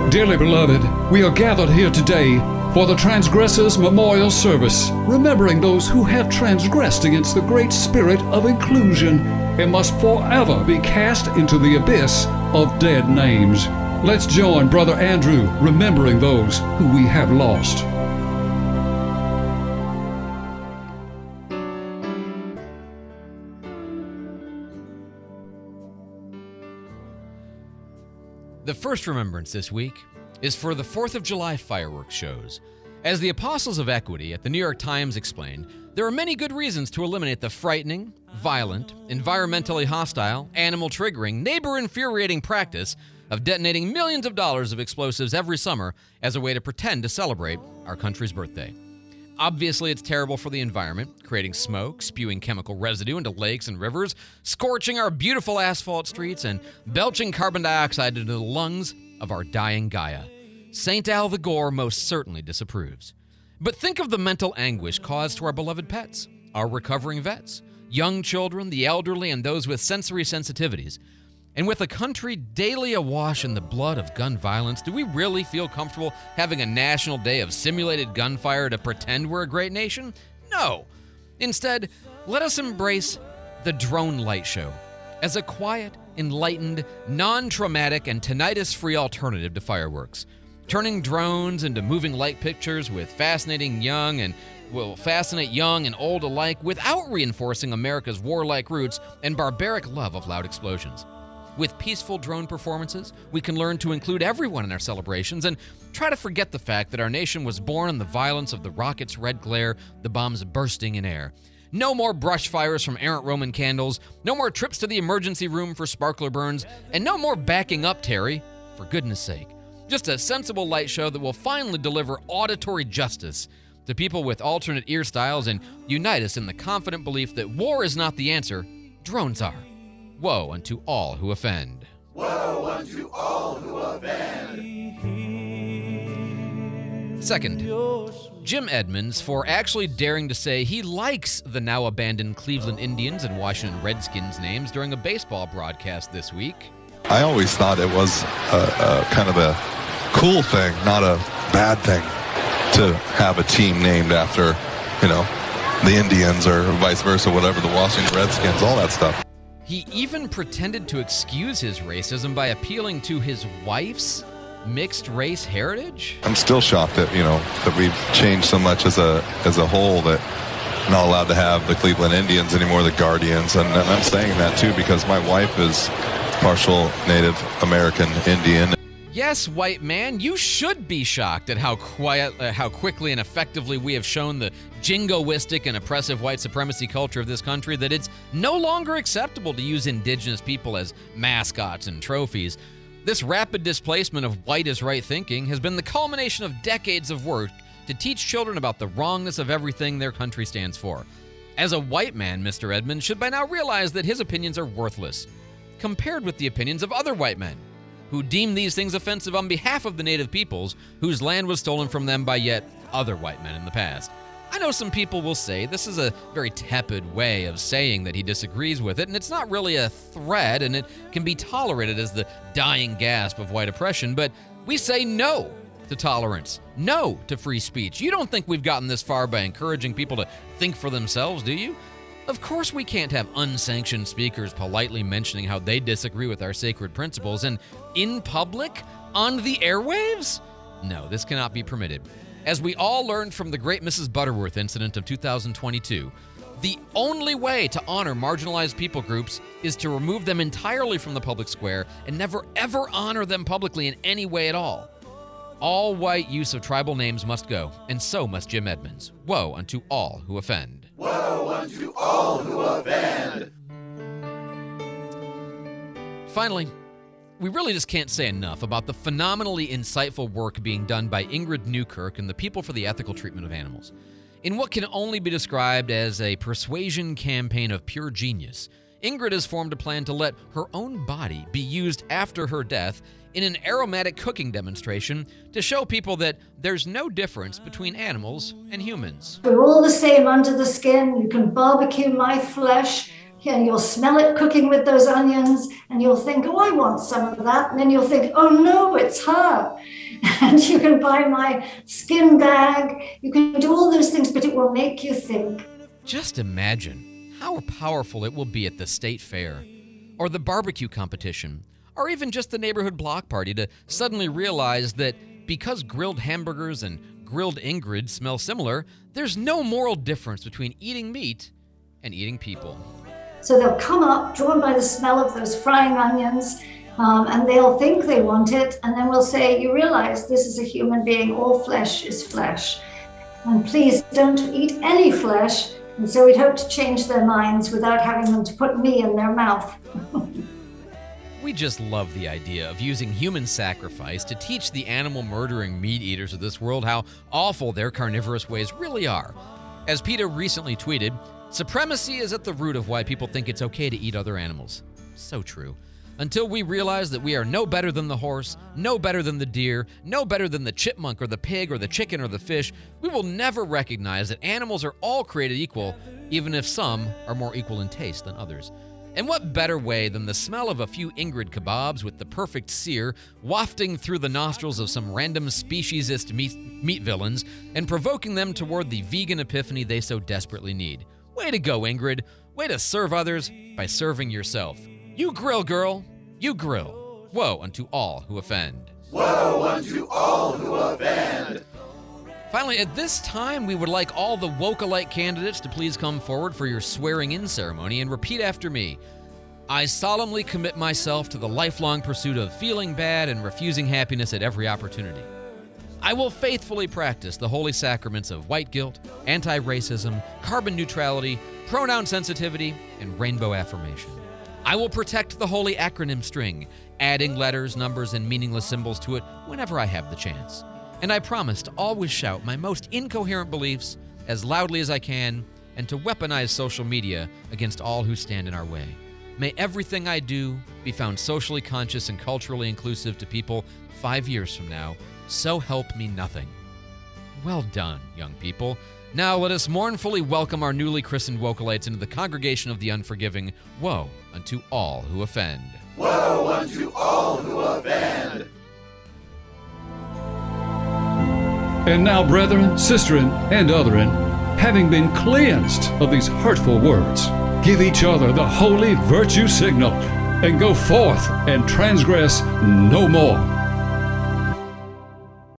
Dearly beloved, we are gathered here today for the Transgressors Memorial Service, remembering those who have transgressed against the great spirit of inclusion and must forever be cast into the abyss of dead names. Let's join Brother Andrew remembering those who we have lost. The first remembrance this week is for the 4th of July fireworks shows. As the Apostles of Equity at the New York Times explained, there are many good reasons to eliminate the frightening, violent, environmentally hostile, animal-triggering, neighbor-infuriating practice of detonating millions of dollars of explosives every summer as a way to pretend to celebrate our country's birthday. Obviously, it's terrible for the environment, creating smoke, spewing chemical residue into lakes and rivers, scorching our beautiful asphalt streets, and belching carbon dioxide into the lungs of our dying Gaia. St. Al the Gore most certainly disapproves. But think of the mental anguish caused to our beloved pets, our recovering vets, young children, the elderly, and those with sensory sensitivities. And with a country daily awash in the blood of gun violence, do we really feel comfortable having a national day of simulated gunfire to pretend we're a great nation? No. Instead, let us embrace the drone light show as a quiet, enlightened, non-traumatic, and tinnitus-free alternative to fireworks, turning drones into moving light pictures with fascinate young and old alike without reinforcing America's warlike roots and barbaric love of loud explosions. With peaceful drone performances, we can learn to include everyone in our celebrations and try to forget the fact that our nation was born in the violence of the rocket's red glare, the bombs bursting in air. No more brush fires from errant Roman candles, no more trips to the emergency room for sparkler burns, and no more backing up, Terry, for goodness sake. Just a sensible light show that will finally deliver auditory justice to people with alternate ear styles and unite us in the confident belief that war is not the answer, drones are. Woe unto all who offend. Woe unto all who offend. Second, Jim Edmonds for actually daring to say he likes the now abandoned Cleveland Indians and Washington Redskins names during a baseball broadcast this week. I always thought it was a kind of a cool thing, not a bad thing, to have a team named after, the Indians or vice versa, whatever, the Washington Redskins, all that stuff. He even pretended to excuse his racism by appealing to his wife's mixed race heritage. I'm still shocked that, that we've changed so much as a whole that we're not allowed to have the Cleveland Indians anymore, the Guardians. And I'm saying that too because my wife is partial Native American Indian. Yes, white man, you should be shocked at how quickly and effectively we have shown the jingoistic and oppressive white supremacy culture of this country that it's no longer acceptable to use indigenous people as mascots and trophies. This rapid displacement of white is right thinking has been the culmination of decades of work to teach children about the wrongness of everything their country stands for. As a white man, Mr. Edmonds should by now realize that his opinions are worthless compared with the opinions of other white men who deem these things offensive on behalf of the native peoples whose land was stolen from them by yet other white men in the past. I know some people will say this is a very tepid way of saying that he disagrees with it, and it's not really a threat, and it can be tolerated as the dying gasp of white oppression, but we say no to tolerance, no to free speech. You don't think we've gotten this far by encouraging people to think for themselves, do you? Of course we can't have unsanctioned speakers politely mentioning how they disagree with our sacred principles, and in public, on the airwaves? No, this cannot be permitted. As we all learned from the great Mrs. Butterworth incident of 2022, the only way to honor marginalized people groups is to remove them entirely from the public square and never ever honor them publicly in any way at all. All white use of tribal names must go, and so must Jim Edmonds. Woe unto all who offend. Woe unto all who offend. Finally, we really just can't say enough about the phenomenally insightful work being done by Ingrid Newkirk and the People for the Ethical Treatment of Animals. In what can only be described as a persuasion campaign of pure genius, Ingrid has formed a plan to let her own body be used after her death in an aromatic cooking demonstration to show people that there's no difference between animals and humans. We're all the same under the skin. You can barbecue my flesh and you'll smell it cooking with those onions, and you'll think, oh, I want some of that. And then you'll think, oh no, it's her. And you can buy my skin bag. You can do all those things, but it will make you think. Just imagine how powerful it will be at the state fair, or the barbecue competition, or even just the neighborhood block party to suddenly realize that because grilled hamburgers and grilled Ingrid smell similar, there's no moral difference between eating meat and eating people. So they'll come up, drawn by the smell of those frying onions, and they'll think they want it, and then we'll say, you realize this is a human being, all flesh is flesh, and please don't eat any flesh. And so we'd hope to change their minds without having them to put me in their mouth. We just love the idea of using human sacrifice to teach the animal-murdering meat eaters of this world how awful their carnivorous ways really are. As PETA recently tweeted, supremacy is at the root of why people think it's okay to eat other animals. So true. Until we realize that we are no better than the horse, no better than the deer, no better than the chipmunk or the pig or the chicken or the fish, we will never recognize that animals are all created equal, even if some are more equal in taste than others. And what better way than the smell of a few Ingrid kebabs with the perfect sear wafting through the nostrils of some random speciesist meat villains and provoking them toward the vegan epiphany they so desperately need. Way to go, Ingrid. Way to serve others by serving yourself. You grill, girl. You grill. Woe unto all who offend. Woe unto all who offend. Finally, at this time, we would like all the woke-alike candidates to please come forward for your swearing-in ceremony and repeat after me. I solemnly commit myself to the lifelong pursuit of feeling bad and refusing happiness at every opportunity. I will faithfully practice the holy sacraments of white guilt, anti-racism, carbon neutrality, pronoun sensitivity, and rainbow affirmation. I will protect the holy acronym string, adding letters, numbers, and meaningless symbols to it whenever I have the chance. And I promise to always shout my most incoherent beliefs as loudly as I can and to weaponize social media against all who stand in our way. May everything I do be found socially conscious and culturally inclusive to people 5 years from now. So help me nothing. Well done, young people. Now let us mournfully welcome our newly christened Wokalites into the congregation of the unforgiving. Woe unto all who offend. Woe unto all who offend. And now, brethren, sisterin, and otherin, having been cleansed of these hurtful words, give each other the holy virtue signal, and go forth and transgress no more.